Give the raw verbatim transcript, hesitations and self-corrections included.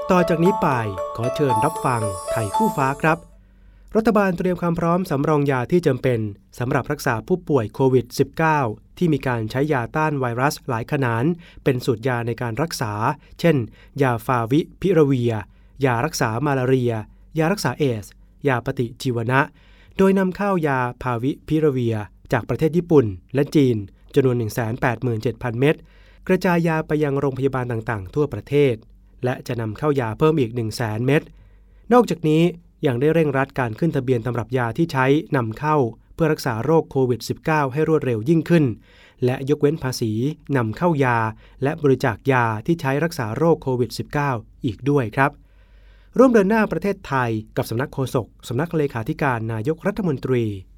ต่อจากนี้ไปขอเชิญรับฟังไทยคู่ฟ้าครับรัฐบาลเตรียมความพร้อมสำรองยาที่จำเป็นสำหรับรักษาผู้ป่วยโควิด สิบเก้า ที่มีการใช้ยาต้านไวรัสหลายขนาดเป็นสูตรยาในการรักษาเช่นยาฟาวิพิราเวียยารักษามาลาเรียยารักษาเอดส์ยาปฏิชีวนะโดยนำเข้ายาฟาวิพิราเวียจากประเทศญี่ปุ่นและจีนจำนวน หนึ่งแสนแปดหมื่นเจ็ดพัน เม็ดกระจายยาไปยังโรงพยาบาลต่างๆทั่วประเทศและจะนำเข้ายาเพิ่มอีก หนึ่งแสน เม็ดนอกจากนี้ยังได้เร่งรัดการขึ้นทะเบียนตำรับยาที่ใช้นำเข้าเพื่อรักษาโรคโควิด สิบเก้า ให้รวดเร็วยิ่งขึ้นและยกเว้นภาษีนำเข้ายาและบริจาคยาที่ใช้รักษาโรคโควิด สิบเก้า อีกด้วยครับร่วมเดินหน้าประเทศไทยกับสำนักโฆษกสำนักเลขาธิการนายกรัฐมนตรี